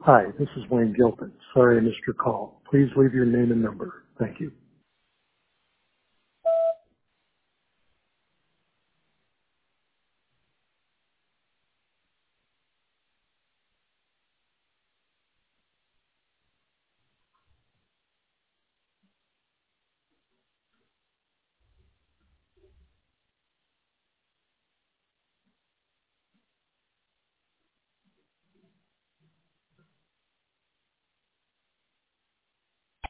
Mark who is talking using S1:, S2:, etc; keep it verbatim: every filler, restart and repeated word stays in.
S1: Hi, this is Wayne Gilpin. Sorry I missed your call. Please leave your name and number. Thank you.